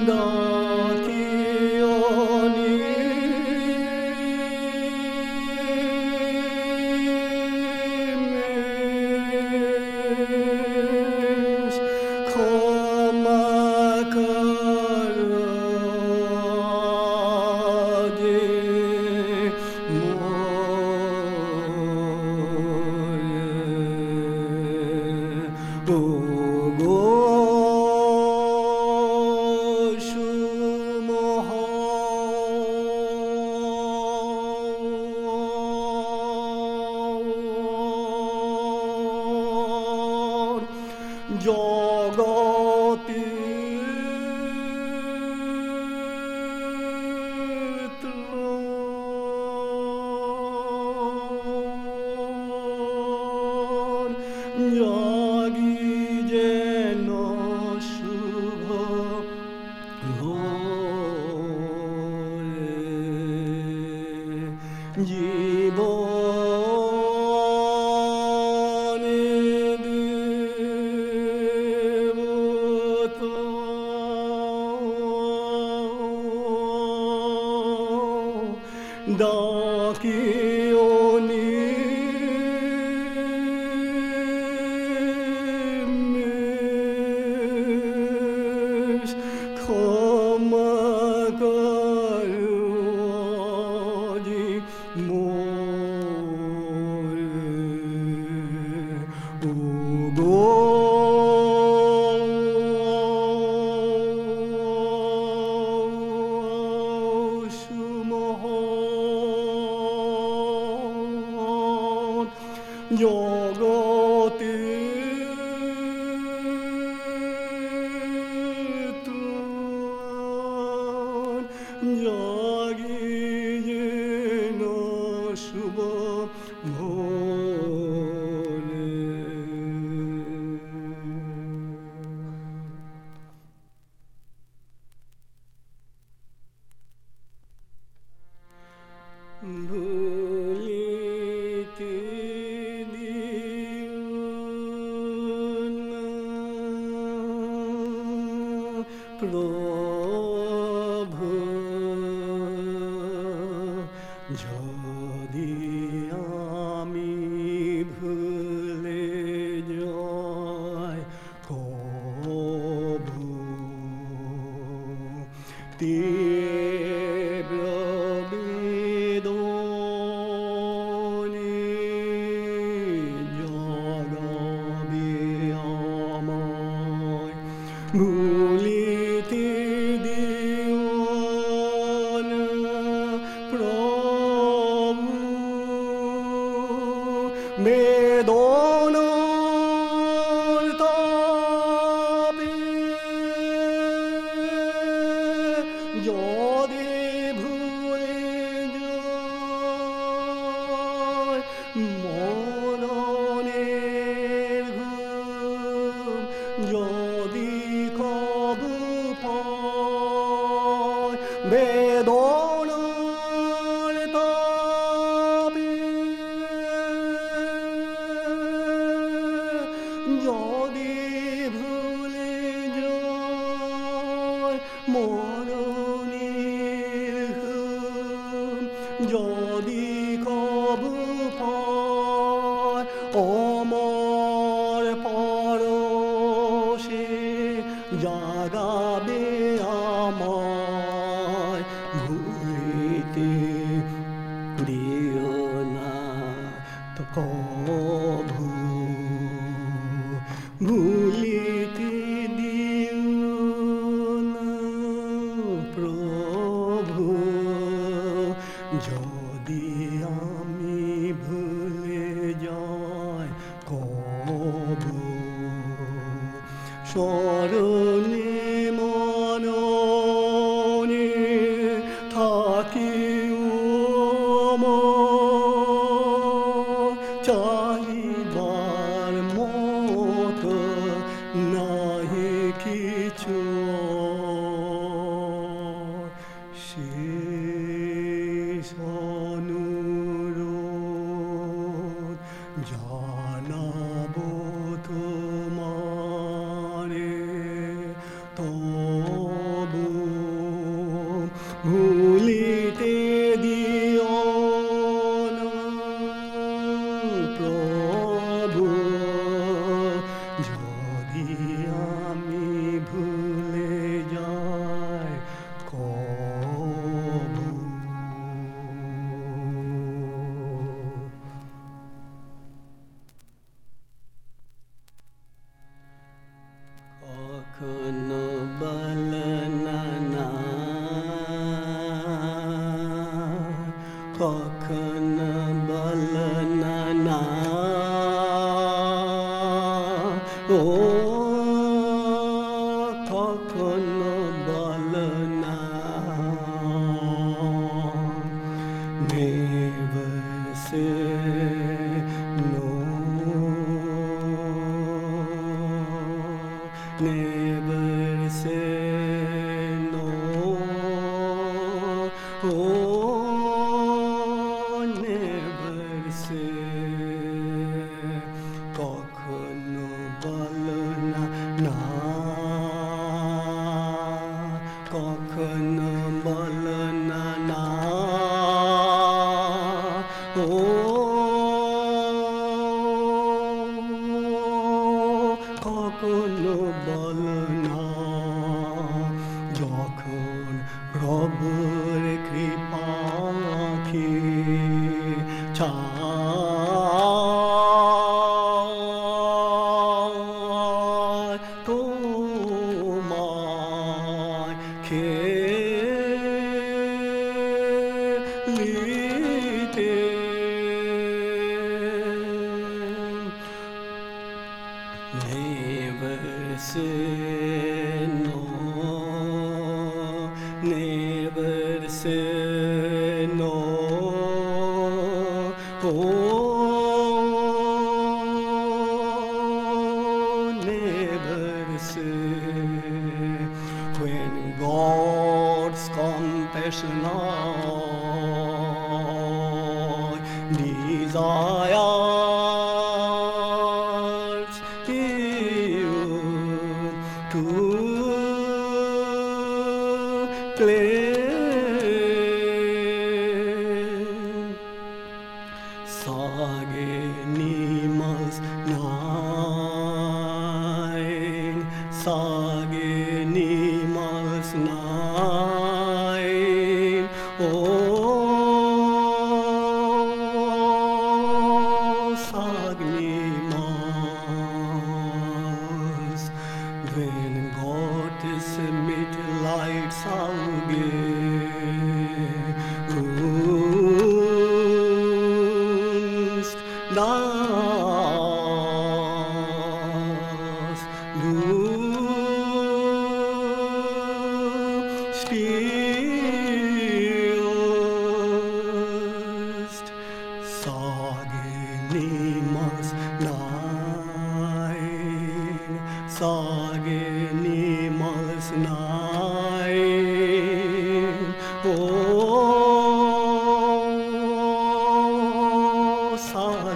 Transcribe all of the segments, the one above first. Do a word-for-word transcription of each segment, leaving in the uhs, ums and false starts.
জগতে জাগি যেন শুভ ভোরে জীবনে দেবতা ডাকিও নিমেষ ক্ষমা করো আজি মোরে ওগো জগতে ত্রাণ জাগি যেন শুভ ভোরে ভুলিতে প্রভু যদি আমি ভুলে যাই কভু তীব্র বেদনে জগাবে আমায় ভুলিতে দিও না প্রভু বেদনার তাপে যদি ভুলে যাই মরণের ঘুম যদি কবু পাই বেদনার তাপে যদি ভুলে যাই মরণের ঘুম যদি কবু পাই অমর পরশে জাগাবে আমায় ভুলিতে দিও না তো কভু ভুলিতে দিও না প্রভু যদি আমি ভুলে যাই কভু স্মরণে মননে থাকিও আমার চাহিবার মতো নাহি কিছু শেষ অনুরোধ জানাবো তোমারে তবু প্রভু যদি আমি ভুলে যাই কবু কখনো বলনা না কখনো বলনা না ও কখনো বলনা never say no never say no oh never say কখনো বলনা না কখনো বলনা না ও কখনো বলনা যখন প্রভুর কৃপা আঁখি ছায় তোমায় খেলিতে never say no never say no oh never say when God's compassion I desires you to claim sage niemals nein sage niemals nein oh sag niemals wenn Gottes Mitleid sage Gunst das du spielst sage niemals nein sage niemals nein oh sag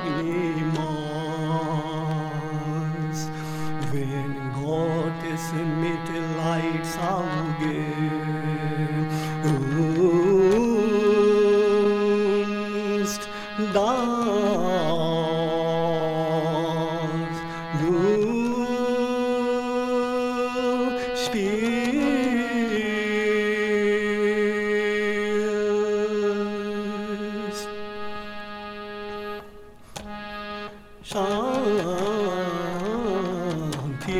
niemals wenn Gottes Mitleid sage Gunst das du spielst Shanti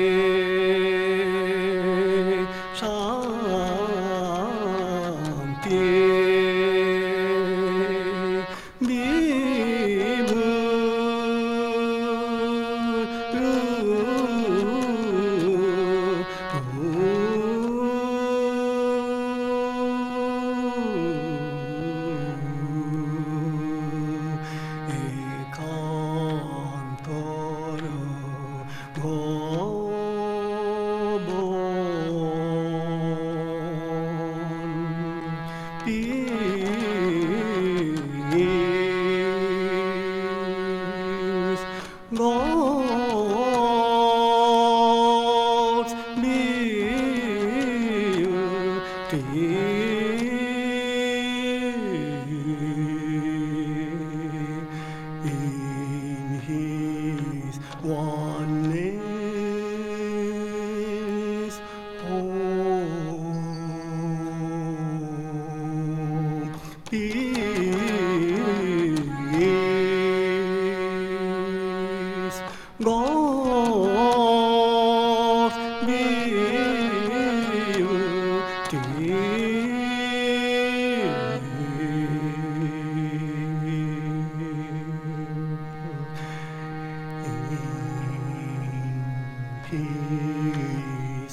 Shanti Peace. God's His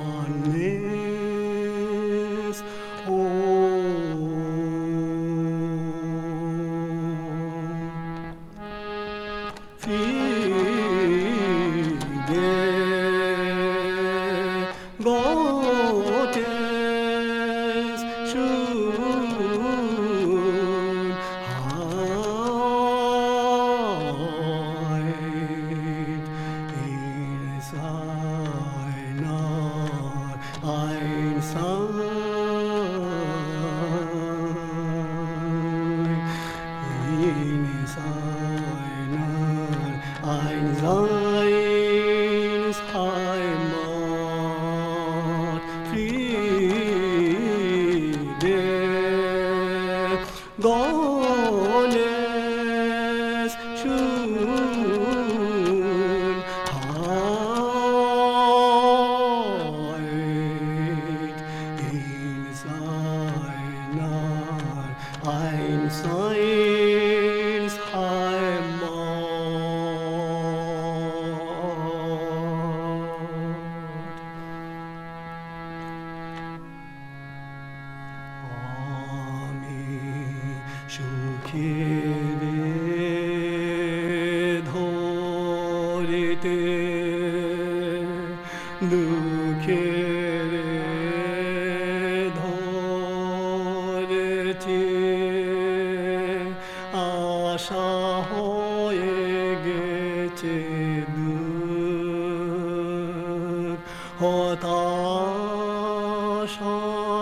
oneness, oh, fide Gottes schön Heit in seiner Einsamkeit, in seiner Einseinsheimat, Friede, Gottes Schönheit in seiner Einseinsheimat. সুখেরে ধরিতে দুঃখেরে ধরেছি আশা হয়ে গেছে দূর হতাশা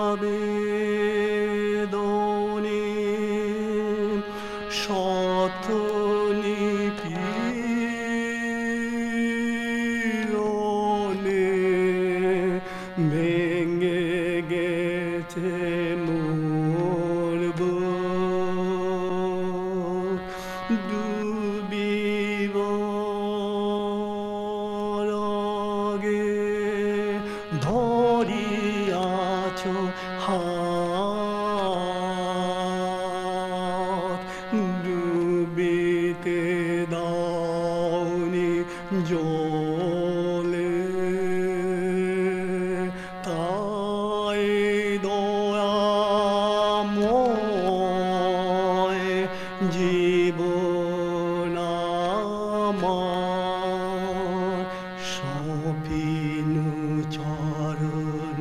শত নিপীড়নে ভেঙে গেছে মোর বুক, ডুবিবার আগে ধরিয়াছ হাত, ডুবিতে দাওনি জলে, তাই দয়াময় জীবন আমার সপিনু চরণ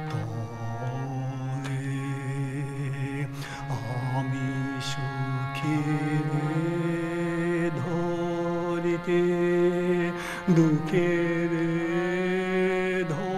তলে, আমি সুখেরে ধরিতে দুঃখেরে ধর